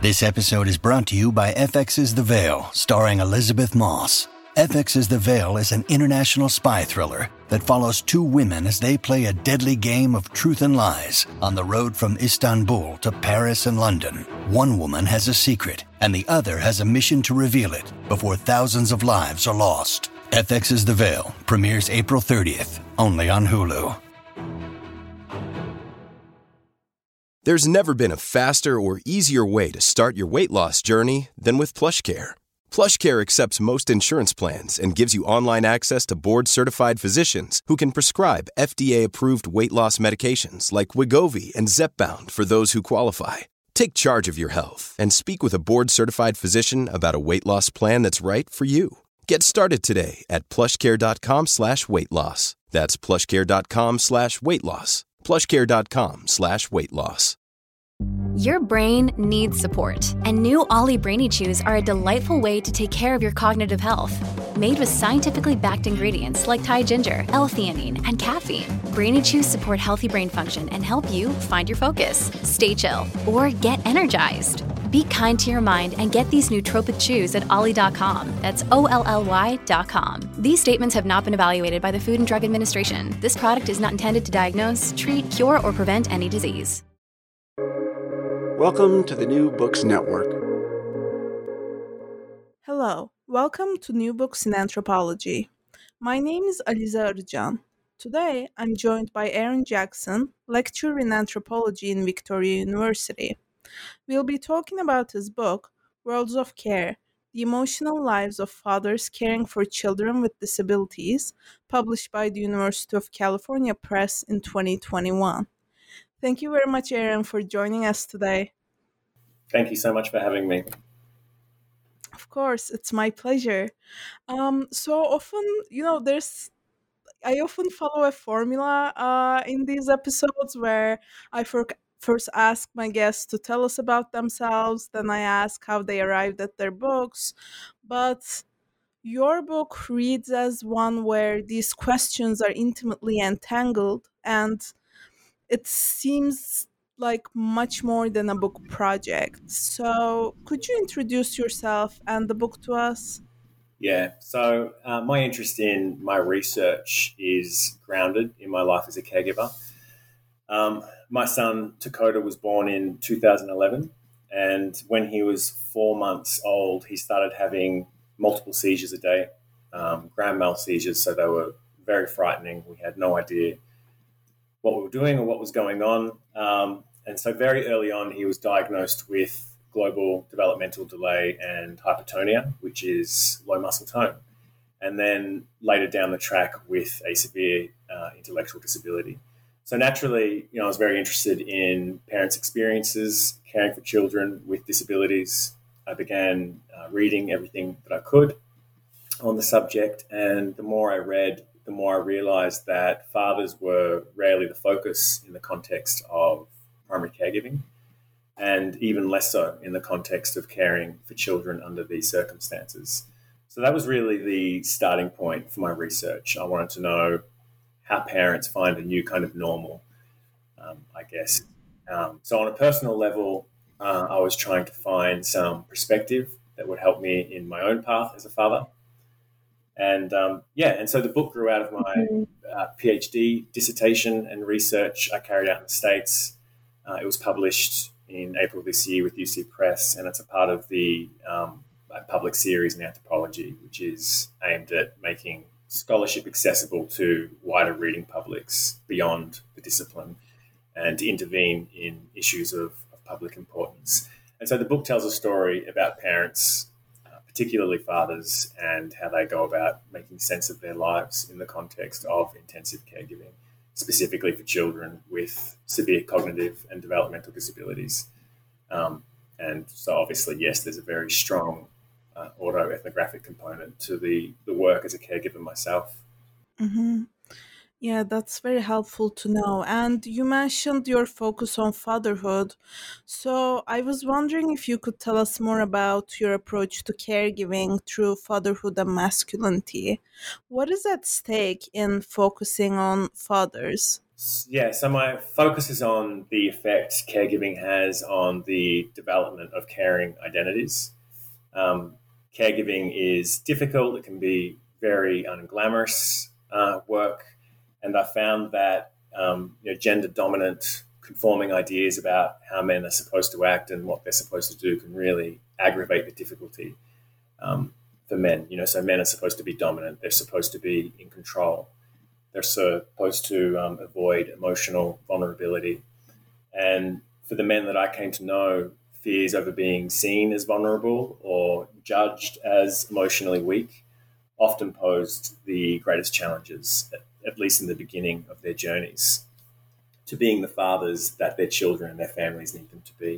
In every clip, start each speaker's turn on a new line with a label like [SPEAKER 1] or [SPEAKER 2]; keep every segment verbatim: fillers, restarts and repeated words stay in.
[SPEAKER 1] This episode is brought to you by F X's The Veil, starring Elizabeth Moss. F X's The Veil is an international spy thriller that follows two women as they play a deadly game of truth and lies on the road from Istanbul to Paris and London. One woman has a secret, and the other has a mission to reveal it before thousands of lives are lost. F X's The Veil premieres April thirtieth, only on Hulu.
[SPEAKER 2] There's never been a faster or easier way to start your weight loss journey than with PlushCare. PlushCare accepts most insurance plans and gives you online access to board-certified physicians who can prescribe F D A-approved weight loss medications like Wegovy and Zepbound for those who qualify. Take charge of your health and speak with a board-certified physician about a weight loss plan that's right for you. Get started today at plushcare.com slash weight loss. That's plushcare.com slash weight loss. plushcare.com slash weight loss.
[SPEAKER 3] Your brain needs support, and new Ollie Brainy Chews are a delightful way to take care of your cognitive health. Made with scientifically backed ingredients like Thai ginger, L-theanine, and caffeine, Brainy Chews support healthy brain function and help you find your focus, stay chill, or get energized. Be kind to your mind and get these nootropic chews at ollie dot com. That's O L L Y dot com. These statements have not been evaluated by the Food and Drug Administration. This product is not intended to diagnose, treat, cure, or prevent any disease.
[SPEAKER 4] Welcome to the New Books Network.
[SPEAKER 5] Hello, welcome to New Books in Anthropology. My name is Aliza Arıcan. Today, I'm joined by Aaron Jackson, lecturer in anthropology in Victoria University. We'll be talking about his book, Worlds of Care, The Emotional Lives of Fathers Caring for Children with Disabilities, published by the University of California Press in twenty twenty-one. Thank you very much, Aaron, for joining us today.
[SPEAKER 6] Thank you so much for having me.
[SPEAKER 5] Of course, it's my pleasure. Um, so often, you know, there's, I often follow a formula uh, in these episodes where I for, first ask my guests to tell us about themselves, then I ask how they arrived at their books. But your book reads as one where these questions are intimately entangled, and it seems like much more than a book project. So could you introduce yourself and the book to us?
[SPEAKER 6] Yeah, so uh, my interest in my research is grounded in my life as a caregiver. Um, my son, Dakota, was born in two thousand eleven, and when he was four months old, he started having multiple seizures a day, um, grand mal seizures, so they were very frightening. We had no idea what we were doing or what was going on. Um, and so very early on, he was diagnosed with global developmental delay and hypertonia, which is low muscle tone. And then later down the track with a severe uh, intellectual disability. So naturally, you know, I was very interested in parents' experiences, caring for children with disabilities. I began uh, reading everything that I could on the subject. And the more I read, the more I realized that fathers were rarely the focus in the context of primary caregiving, and even less so in the context of caring for children under these circumstances. So that was really the starting point for my research. I wanted to know how parents find a new kind of normal, um, I guess. Um, so on a personal level, uh, I was trying to find some perspective that would help me in my own path as a father. And um, yeah, and so the book grew out of my uh, PhD dissertation and research I carried out in the States. Uh, it was published in April this year with U C Press, and it's a part of the um, public series in anthropology, which is aimed at making scholarship accessible to wider reading publics beyond the discipline and to intervene in issues of, of public importance. And so the book tells a story about parents, particularly fathers, and how they go about making sense of their lives in the context of intensive caregiving, specifically for children with severe cognitive and developmental disabilities. Um, and so obviously, yes, there's a very strong uh, autoethnographic component to the, the work as a caregiver myself.
[SPEAKER 5] Mm-hmm. Yeah, that's very helpful to know. And you mentioned your focus on fatherhood. So I was wondering if you could tell us more about your approach to caregiving through fatherhood and masculinity. What is at stake in focusing on fathers?
[SPEAKER 6] Yeah, so my focus is on the effect caregiving has on the development of caring identities. Um, caregiving is difficult. It can be very unglamorous uh, work. And I found that um, you know, gender dominant conforming ideas about how men are supposed to act and what they're supposed to do can really aggravate the difficulty um, for men. You know, so men are supposed to be dominant. They're supposed to be in control. They're supposed to um, avoid emotional vulnerability. And for the men that I came to know, fears over being seen as vulnerable or judged as emotionally weak often posed the greatest challenges, at least in the beginning of their journeys, to being the fathers that their children and their families need them to be.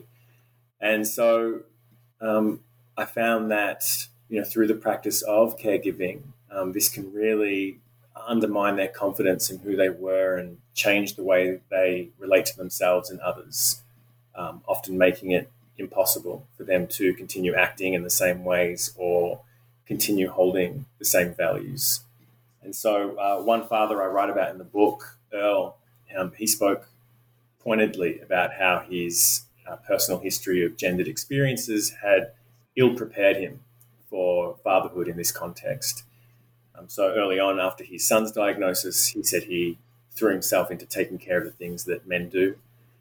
[SPEAKER 6] And so um, I found that, you know, through the practice of caregiving, um, this can really undermine their confidence in who they were and change the way they relate to themselves and others, um, often making it impossible for them to continue acting in the same ways or continue holding the same values. And so uh, one father I write about in the book, Earl, um, he spoke pointedly about how his uh, personal history of gendered experiences had ill-prepared him for fatherhood in this context. Um, so early on, after his son's diagnosis, he said he threw himself into taking care of the things that men do,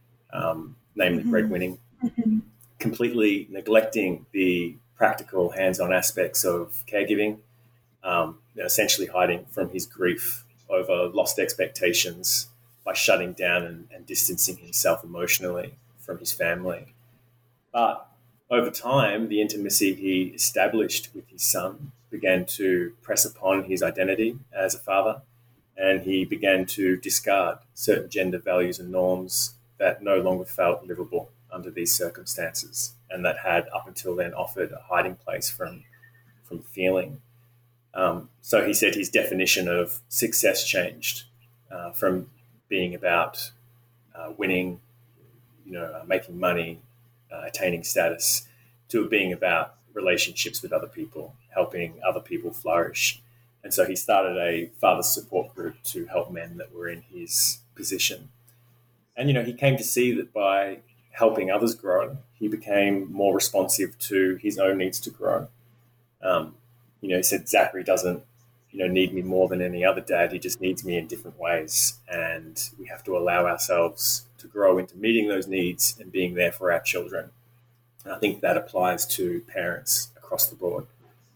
[SPEAKER 6] um, namely mm-hmm. breadwinning, mm-hmm. completely neglecting the practical hands-on aspects of caregiving, um, essentially hiding from his grief over lost expectations by shutting down and, and distancing himself emotionally from his family. But over time, the intimacy he established with his son began to press upon his identity as a father, and he began to discard certain gender values and norms that no longer felt livable under these circumstances and that had up until then offered a hiding place from, from feeling. Um, so he said his definition of success changed uh, from being about uh, winning, you know, uh, making money, uh, attaining status, to being about relationships with other people, helping other people flourish. And so he started a father support group to help men that were in his position. And, you know, he came to see that by helping others grow, he became more responsive to his own needs to grow. Um, you know, he said, Zachary doesn't, you know, need me more than any other dad. He just needs me in different ways. And we have to allow ourselves to grow into meeting those needs and being there for our children. And I think that applies to parents across the board.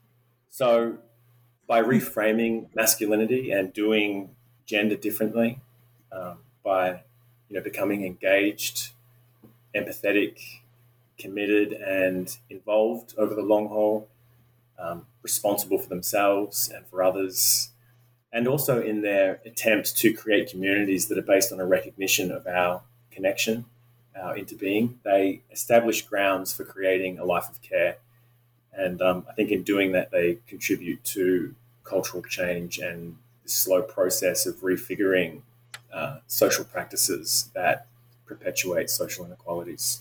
[SPEAKER 6] So by reframing masculinity and doing gender differently, um, by, you know, becoming engaged, empathetic, committed, and involved over the long haul, um, responsible for themselves and for others, and also in their attempt to create communities that are based on a recognition of our connection, our interbeing, they establish grounds for creating a life of care. And um, I think in doing that, they contribute to cultural change and the slow process of refiguring uh, social practices that perpetuate social inequalities.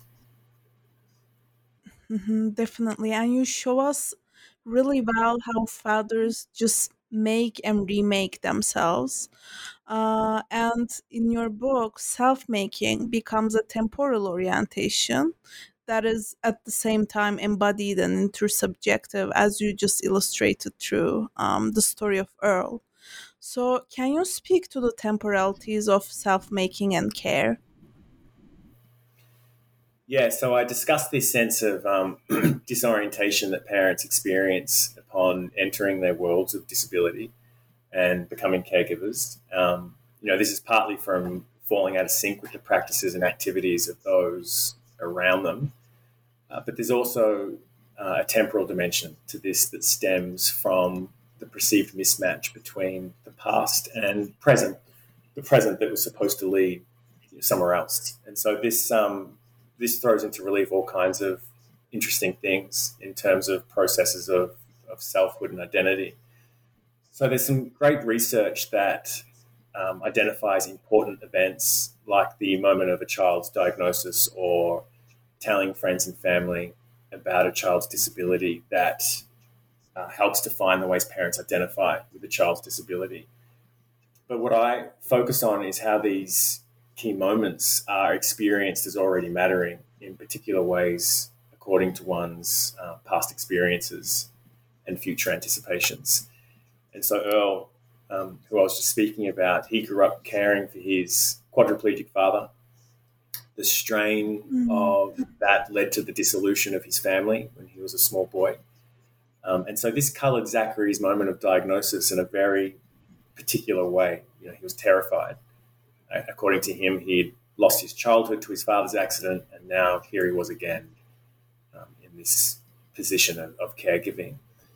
[SPEAKER 5] Mm-hmm, definitely. And you show us really well how fathers just make and remake themselves. Uh, and in your book, self making becomes a temporal orientation that is at the same time embodied and intersubjective, as you just illustrated through um, the story of Earl. So, can you speak to the temporalities of self making and care?
[SPEAKER 6] Yeah, so I discussed this sense of um, disorientation that parents experience upon entering their worlds of disability and becoming caregivers. Um, you know, this is partly from falling out of sync with the practices and activities of those around them. Uh, but there's also uh, a temporal dimension to this that stems from the perceived mismatch between the past and present, the present that was supposed to lead somewhere else. And so this um, this throws into relief all kinds of interesting things in terms of processes of, of selfhood and identity. So there's some great research that um, identifies important events like the moment of a child's diagnosis or telling friends and family about a child's disability that uh, helps define the ways parents identify with the child's disability. but what I focus on is how these key moments are experienced as already mattering in particular ways according to one's uh, past experiences and future anticipations. And so Earl, um, who I was just speaking about, he grew up caring for his quadriplegic father. The strain mm. of that led to the dissolution of his family when he was a small boy. Um, and so this coloured Zachary's moment of diagnosis in a very particular way. You know, he was terrified. According to him, he'd lost his childhood to his father's accident, and now here he was again um, in this position of, of caregiving.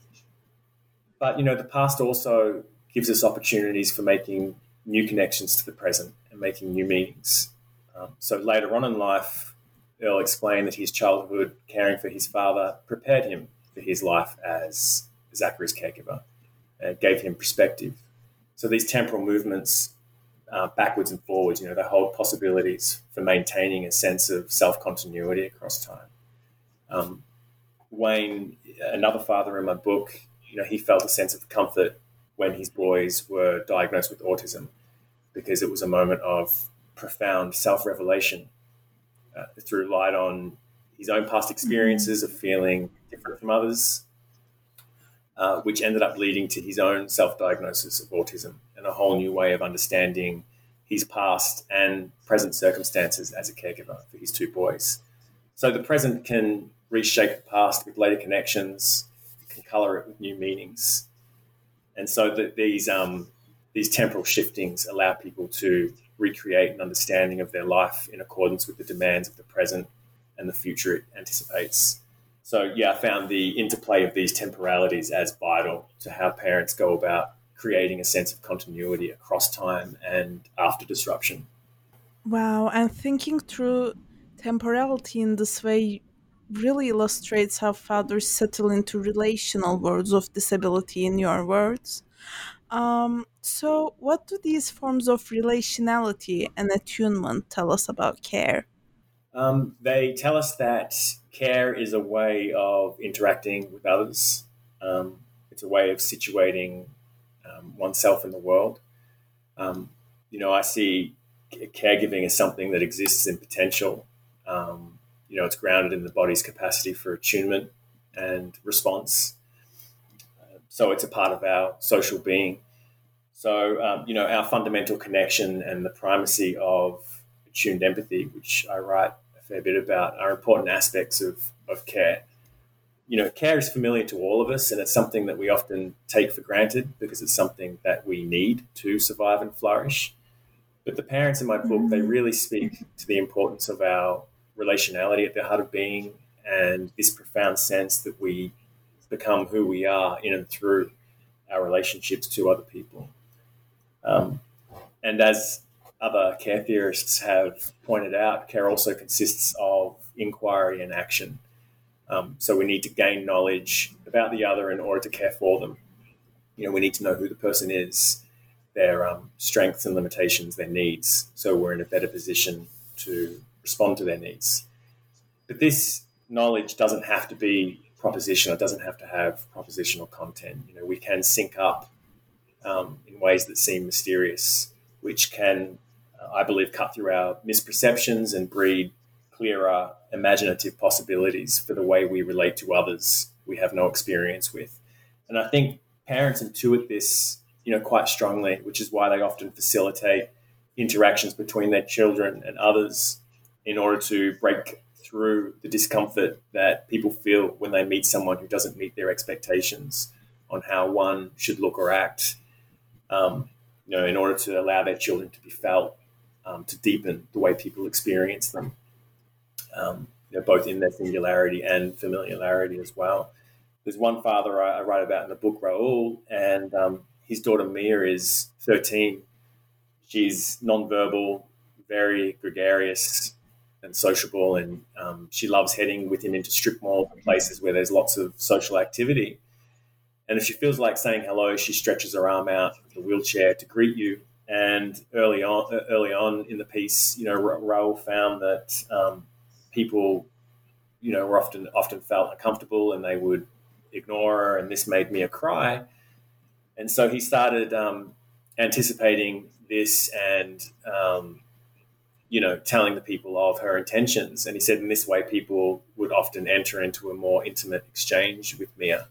[SPEAKER 6] But, you know, the past also gives us opportunities for making new connections to the present and making new meanings. Um, so later on in life, Earl explained that his childhood caring for his father prepared him for his life as Zachary's caregiver and gave him perspective. So these temporal movements, uh, backwards and forwards, you know, they hold possibilities for maintaining a sense of self-continuity across time. Um, Wayne, another father in my book, you know, he felt a sense of comfort when his boys were diagnosed with autism because it was a moment of profound self-revelation. Uh, threw light on his own past experiences of feeling different from others, uh, which ended up leading to his own self-diagnosis of autism and a whole new way of understanding his past and present circumstances as a caregiver for his two boys. So the present can reshape the past with later connections, can colour it with new meanings. And so that these um, these temporal shiftings allow people to recreate an understanding of their life in accordance with the demands of the present and the future it anticipates. So, yeah, I found the interplay of these temporalities as vital to how parents go about creating a sense of continuity across time and after disruption.
[SPEAKER 5] Wow, and thinking through temporality in this way really illustrates how fathers settle into relational worlds of disability in your words. Um, so, what do these forms of relationality and attunement tell us about care?
[SPEAKER 6] Um, they tell us that care is a way of interacting with others. Um, it's a way of situating um, oneself in the world. Um, you know, I see caregiving as something that exists in potential. Um, you know, it's grounded in the body's capacity for attunement and response. So it's a part of our social being. So, um, you know, our fundamental connection and the primacy of attuned empathy, which I write a fair bit about, are important aspects of, of care. You know, care is familiar to all of us, and it's something that we often take for granted because it's something that we need to survive and flourish. But the parents in my book, they really speak to the importance of our relationality at the heart of being and this profound sense that we become who we are in and through our relationships to other people. Um, and as other care theorists have pointed out, care also consists of inquiry and action. Um, so we need to gain knowledge about the other in order to care for them. You know, we need to know who the person is, their um, strengths and limitations, their needs, so we're in a better position to respond to their needs. But this knowledge doesn't have to be propositional. It doesn't have to have propositional content. You know, we can sync up um, in ways that seem mysterious, which can, uh, I believe, cut through our misperceptions and breed clearer imaginative possibilities for the way we relate to others we have no experience with. And I think parents intuit this, you know, quite strongly, which is why they often facilitate interactions between their children and others in order to break through the discomfort that people feel when they meet someone who doesn't meet their expectations on how one should look or act, um, you know, in order to allow their children to be felt, um, to deepen the way people experience them, um, you know, both in their singularity and familiarity as well. There's one father I, I write about in the book, Raul, and um, his daughter Mia is thirteen. She's nonverbal, very gregarious and sociable, and um, she loves heading with him into strip malls and places where there's lots of social activity. And if she feels like saying hello, she stretches her arm out with the wheelchair to greet you. And early on, early on in the piece, you know, Raul found that um, people, you know, were often often felt uncomfortable and they would ignore her, and this made Mia cry. And so he started um, anticipating this and, um, you know, telling the people of her intentions. And he said in this way, people would often enter into a more intimate exchange with Mia.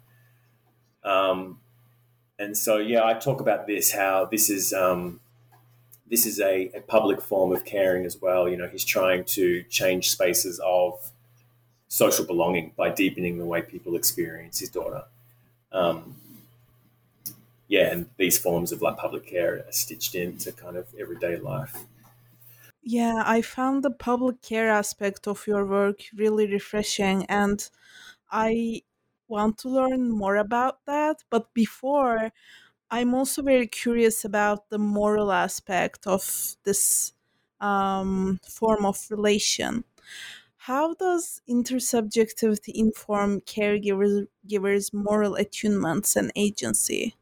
[SPEAKER 6] Um, and so, yeah, I talk about this, how this is um, this is a, a public form of caring as well. You know, he's trying to change spaces of social belonging by deepening the way people experience his daughter. Um, yeah, and these forms of like public care are stitched into kind of everyday life.
[SPEAKER 5] Yeah, I found the public care aspect of your work really refreshing, and I want to learn more about that. But before, I'm also very curious about the moral aspect of this um, form of relation. How does intersubjectivity inform caregivers givers' moral attunements and agency?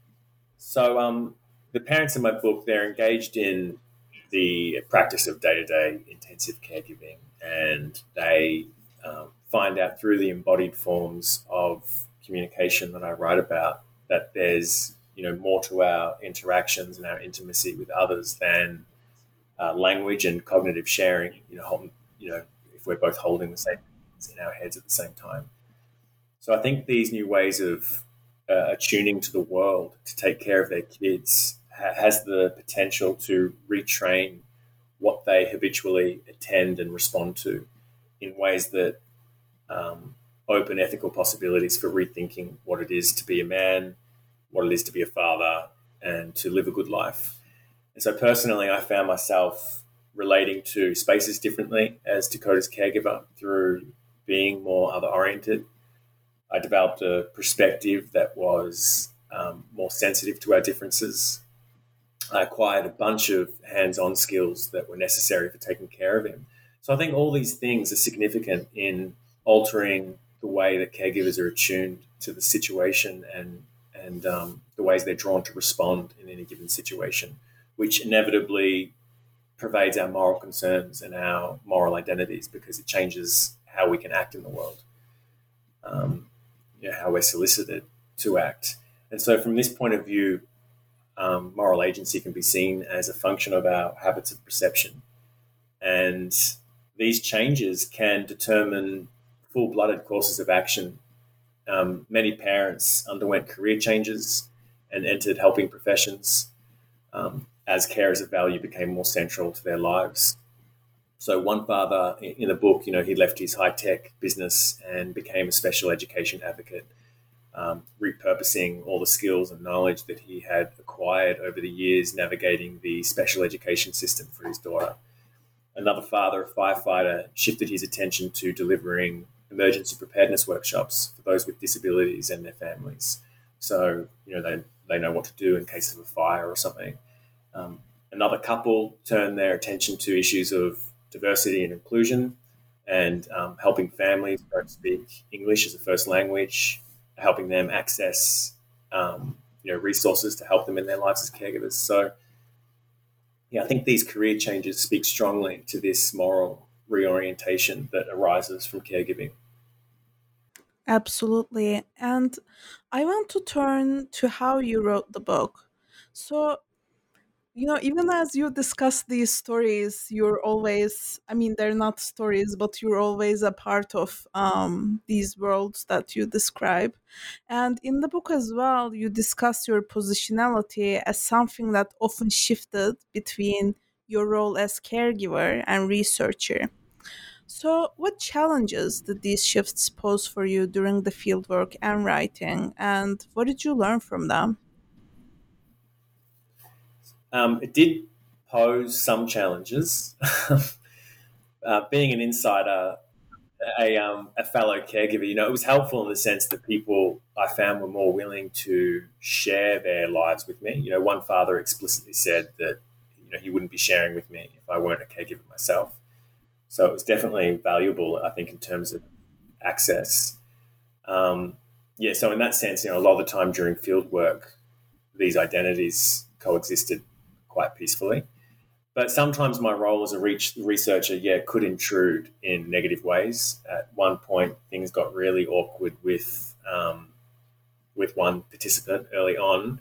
[SPEAKER 6] So um, the parents in my book, they're engaged in the practice of day-to-day intensive caregiving, and they um, find out through the embodied forms of communication that I write about that there's, you know, more to our interactions and our intimacy with others than uh, language and cognitive sharing. You know, hold, you know, if we're both holding the same things in our heads at the same time. So I think these new ways of uh, attuning to the world to take care of their kids ha- has the potential to retrain what they habitually attend and respond to in ways that um, open ethical possibilities for rethinking what it is to be a man, what it is to be a father, and to live a good life. And so personally, I found myself relating to spaces differently as Dakota's caregiver through being more other-oriented. I developed a perspective that was um, more sensitive to our differences. I acquired a bunch of hands-on skills that were necessary for taking care of him. So I think all these things are significant in altering the way that caregivers are attuned to the situation and and um, the ways they're drawn to respond in any given situation, which inevitably pervades our moral concerns and our moral identities because it changes how we can act in the world, um, you know, how we're solicited to act. And so from this point of view, um, moral agency can be seen as a function of our habits of perception. And these changes can determine full-blooded courses of action. Um, many parents underwent career changes and entered helping professions um, as care as a value became more central to their lives. So one father in the book, you know, he left his high-tech business and became a special education advocate, um, repurposing all the skills and knowledge that he had acquired over the years navigating the special education system for his daughter. Another father, a firefighter, shifted his attention to delivering emergency preparedness workshops for those with disabilities and their families. So, you know, they, they know what to do in case of a fire or something. Um, another couple turned their attention to issues of diversity and inclusion and um, helping families who don't speak English as a first language, helping them access, um, you know, resources to help them in their lives as caregivers. So, yeah, I think these career changes speak strongly to this moral reorientation that arises from caregiving.
[SPEAKER 5] Absolutely. And I want to turn to how you wrote the book. So, you know, even as you discuss these stories, you're always, I mean, they're not stories, but you're always a part of um, these worlds that you describe. And in the book as well, you discuss your positionality as something that often shifted between your role as caregiver and researcher. So, what challenges did these shifts pose for you during the fieldwork and writing, and what did you learn from them?
[SPEAKER 6] Um, it did pose some challenges. uh, being an insider, a, um, a fellow caregiver, you know, it was helpful in the sense that people I found were more willing to share their lives with me. You know, one father explicitly said that, you know, he wouldn't be sharing with me if I weren't a caregiver myself. So it was definitely valuable, I think, in terms of access. Um, yeah, so in that sense, you know, a lot of the time during field work, these identities coexisted quite peacefully. But sometimes my role as a researcher, yeah, could intrude in negative ways. At one point, things got really awkward with um, with one participant early on.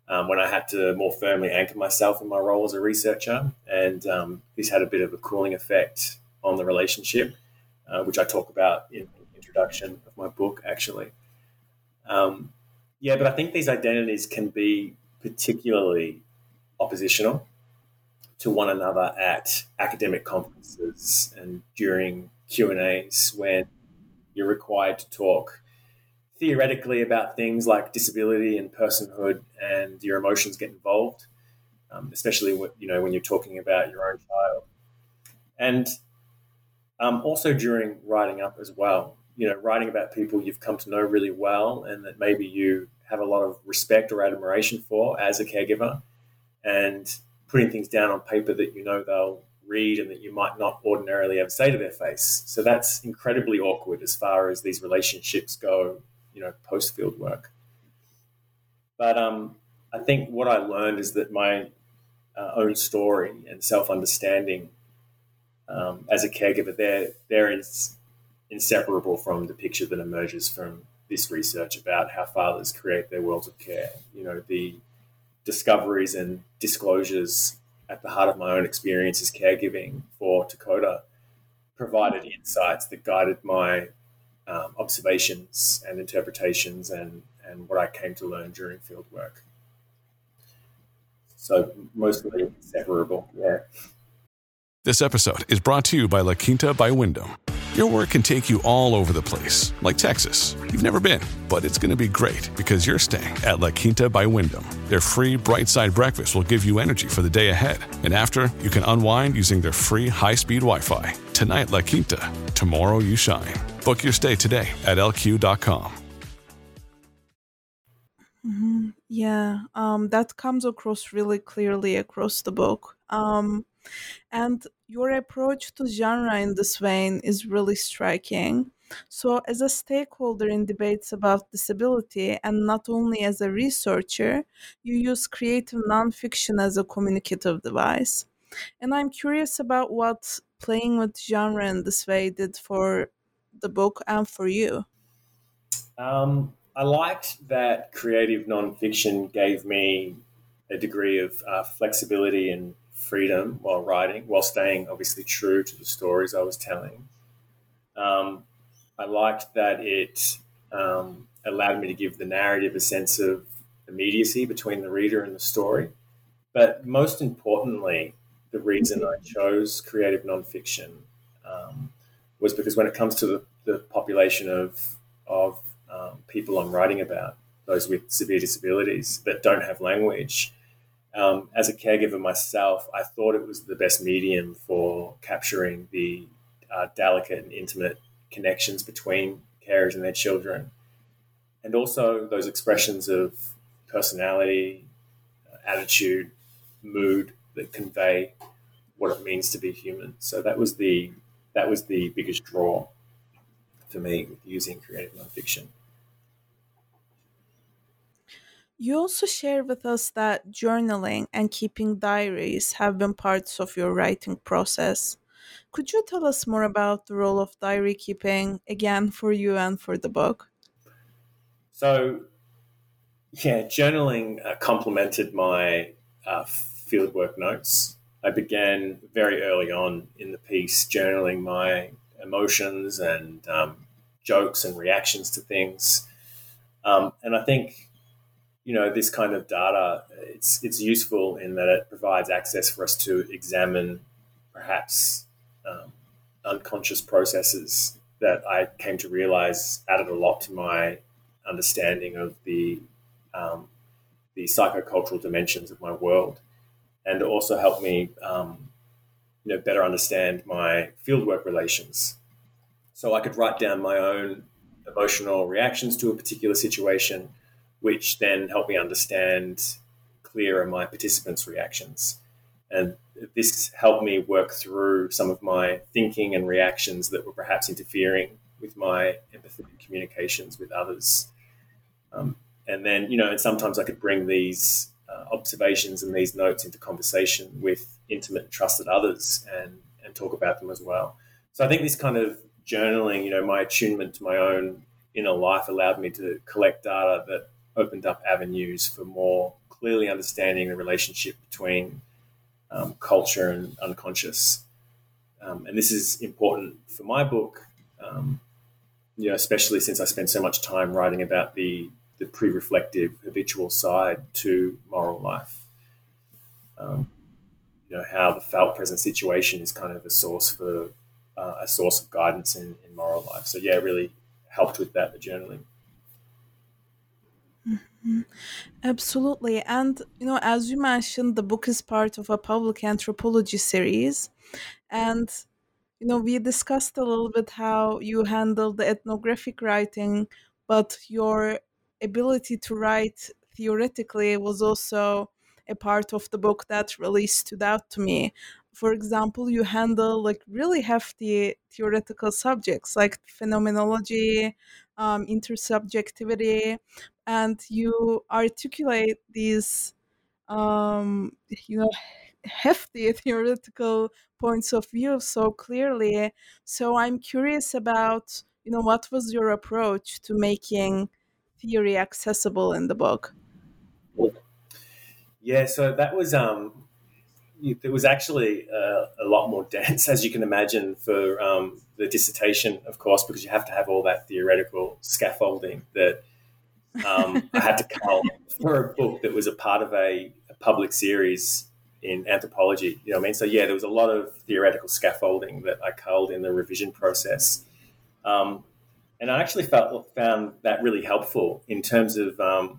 [SPEAKER 6] um, when I had to more firmly anchor myself in my role as a researcher. And um, this had a bit of a cooling effect on the relationship, uh, which I talk about in the introduction of my book, actually. Um, yeah, but I think these identities can be particularly oppositional to one another at academic conferences and during Q and A's when you're required to talk theoretically about things like disability and personhood, and your emotions get involved, um, especially when, you know, when you're talking about your own child. And um, also during writing up as well, you know, writing about people you've come to know really well and that maybe you have a lot of respect or admiration for as a caregiver, and putting things down on paper that you know they'll read and that you might not ordinarily ever say to their face. So that's incredibly awkward as far as these relationships go, you know, post-field work. But um, I think what I learned is that my uh, own story and self-understanding um, as a caregiver, they're, they're ins- inseparable from the picture that emerges from this research about how fathers create their worlds of care. You know, the discoveries and disclosures at the heart of my own experience as caregiving for Dakota provided insights that guided my um, observations and interpretations and, and what I came to learn during field work. So mostly inseparable, yeah.
[SPEAKER 4] This episode is brought to you by La Quinta by Wyndham. Your work can take you all over the place, like Texas. You've never been, but it's going to be great because you're staying at La Quinta by Wyndham. Their free Bright Side breakfast will give you energy for the day ahead. And after, you can unwind using their free high-speed Wi-Fi. Tonight, La Quinta. Tomorrow, you shine. Book your stay today at L Q dot com.
[SPEAKER 5] Mm-hmm. Yeah, um, that comes across really clearly across the book. Um, and your approach to genre in this vein is really striking. So, as a stakeholder in debates about disability, and not only as a researcher, you use creative nonfiction as a communicative device. And I'm curious about what playing with genre in this way did for the book and for you.
[SPEAKER 6] Um, I liked that creative nonfiction gave me a degree of uh, flexibility and freedom while writing, while staying obviously true to the stories I was telling. Um, I liked that it um, allowed me to give the narrative a sense of immediacy between the reader and the story. But most importantly, the reason I chose creative nonfiction um, was because when it comes to the, the population of, of um, people I'm writing about, those with severe disabilities that don't have language, Um, as a caregiver myself, I thought it was the best medium for capturing the uh, delicate and intimate connections between carers and their children, and also those expressions of personality, uh, attitude, mood that convey what it means to be human. So that was the that was the biggest draw for me with using creative nonfiction.
[SPEAKER 5] You also share with us that journaling and keeping diaries have been parts of your writing process. Could you tell us more about the role of diary keeping, again, for you and for the book?
[SPEAKER 6] So, yeah, journaling uh, complemented my uh, fieldwork notes. I began very early on in the piece journaling my emotions and um, jokes and reactions to things. Um, and I think, you know, this kind of data, it's it's useful in that it provides access for us to examine perhaps um, unconscious processes that I came to realize added a lot to my understanding of the um, the psychocultural dimensions of my world, and it also helped me, um, you know, better understand my fieldwork relations. So I could write down my own emotional reactions to a particular situation, which then helped me understand clearer my participants' reactions. And this helped me work through some of my thinking and reactions that were perhaps interfering with my empathetic communications with others. Um, and then, you know, and sometimes I could bring these uh, observations and these notes into conversation with intimate and trusted others and, and talk about them as well. So I think this kind of journaling, you know, my attunement to my own inner life allowed me to collect data that opened up avenues for more clearly understanding the relationship between um, culture and unconscious. Um, and this is important for my book, um, you know, especially since I spend so much time writing about the the pre-reflective habitual side to moral life. Um, you know, how the felt present situation is kind of a source for uh, a source of guidance in, in moral life. So yeah, it really helped with that, the journaling.
[SPEAKER 5] Mm-hmm. Absolutely. And, you know, as you mentioned, the book is part of a public anthropology series. And, you know, we discussed a little bit how you handle the ethnographic writing, but your ability to write theoretically was also a part of the book that really stood out to me. For example, you handle like really hefty theoretical subjects like phenomenology, um, intersubjectivity, and you articulate these um, you know hefty theoretical points of view so clearly. So I'm curious about, you know, what was your approach to making theory accessible in the book?
[SPEAKER 6] Yeah, so that was um, it was actually uh, a lot more dense, as you can imagine, for um, the dissertation, of course, because you have to have all that theoretical scaffolding that um, I had to cull for a book that was a part of a, a public series in anthropology. You know what I mean? So yeah, there was a lot of theoretical scaffolding that I culled in the revision process, um, and I actually felt found that really helpful in terms of um,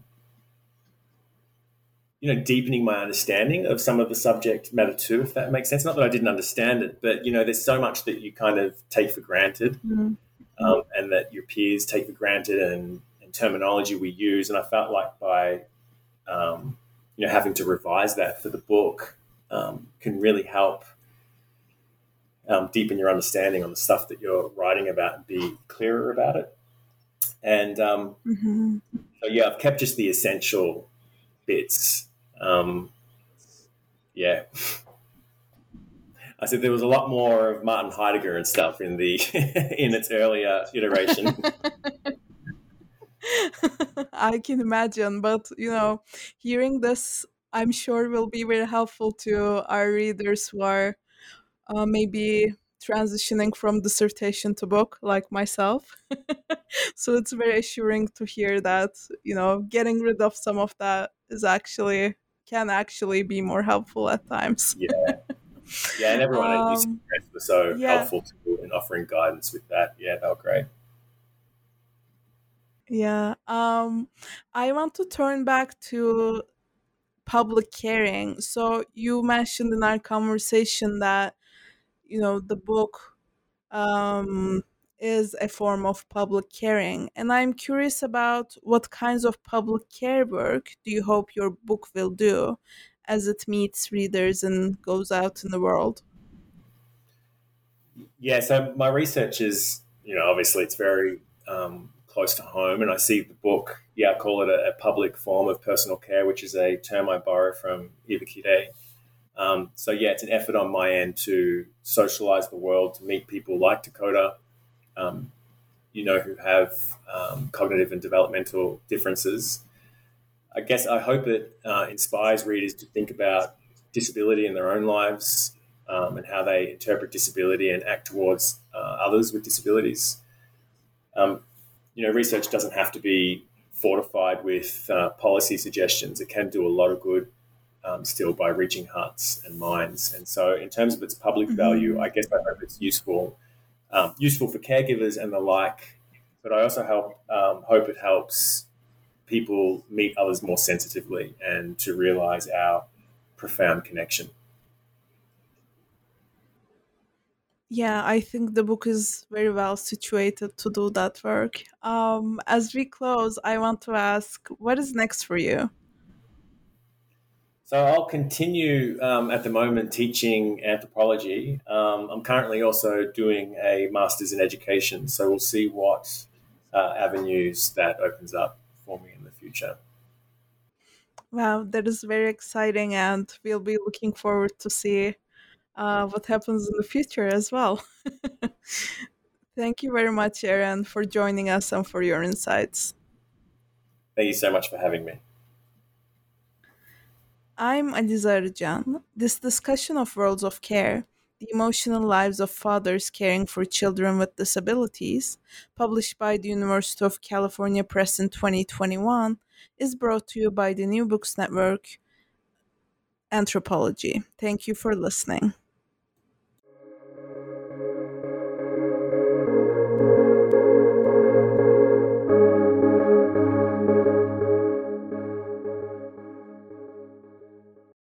[SPEAKER 6] you know, deepening my understanding of some of the subject matter too, if that makes sense. Not that I didn't understand it, but, you know, there's so much that you kind of take for granted, mm-hmm. um, and that your peers take for granted, and, and terminology we use. And I felt like by, um, you know, having to revise that for the book um, can really help um, deepen your understanding on the stuff that you're writing about and be clearer about it. And um, mm-hmm. so, yeah, I've kept just the essential bits. Um, yeah, I said there was a lot more of Martin Heidegger and stuff in the in its earlier iteration.
[SPEAKER 5] I can imagine, but you know, hearing this, I'm sure will be very helpful to our readers who are uh, maybe transitioning from dissertation to book, like myself. So it's very assuring to hear that, you know, getting rid of some of that is actually can actually be more helpful at times.
[SPEAKER 6] Yeah, yeah, and everyone um, at U C Press was so
[SPEAKER 5] yeah.
[SPEAKER 6] helpful too in offering guidance with that. Yeah, they were great.
[SPEAKER 5] Yeah, um, I want to turn back to public caring. So you mentioned in our conversation that, you know, the book um, is a form of public caring. And I'm curious about what kinds of public care work do you hope your book will do as it meets readers and goes out in the world?
[SPEAKER 6] Yeah, so my research is, you know, obviously it's very um, close to home, and I see the book, yeah, I call it a, a public form of personal care, which is a term I borrow from Iwakide. Um, so, yeah, it's an effort on my end to socialize the world, to meet people like Dakota, um, you know, who have um, cognitive and developmental differences. I guess I hope it uh, inspires readers to think about disability in their own lives, um, and how they interpret disability and act towards uh, others with disabilities. Um, you know, research doesn't have to be fortified with uh, policy suggestions. It can do a lot of good Um, still by reaching hearts and minds. And so in terms of its public mm-hmm. value, I guess I hope it's useful, um, useful for caregivers and the like, but I also help, um, hope it helps people meet others more sensitively and to realize our profound connection.
[SPEAKER 5] Yeah, I think the book is very well situated to do that work. Um, as we close, I want to ask, what is next for you?
[SPEAKER 6] So I'll continue um, at the moment teaching anthropology. Um, I'm currently also doing a master's in education, so we'll see what uh, avenues that opens up for me in the future.
[SPEAKER 5] Wow, that is very exciting, and we'll be looking forward to see uh, what happens in the future as well. Thank you very much, Aaron, for joining us and for your insights.
[SPEAKER 6] Thank you so much for having me.
[SPEAKER 5] I'm Aliza Arjan. This discussion of Worlds of Care, the emotional lives of fathers caring for children with disabilities, published by the University of California Press in twenty twenty-one, is brought to you by the New Books Network Anthropology. Thank you for listening.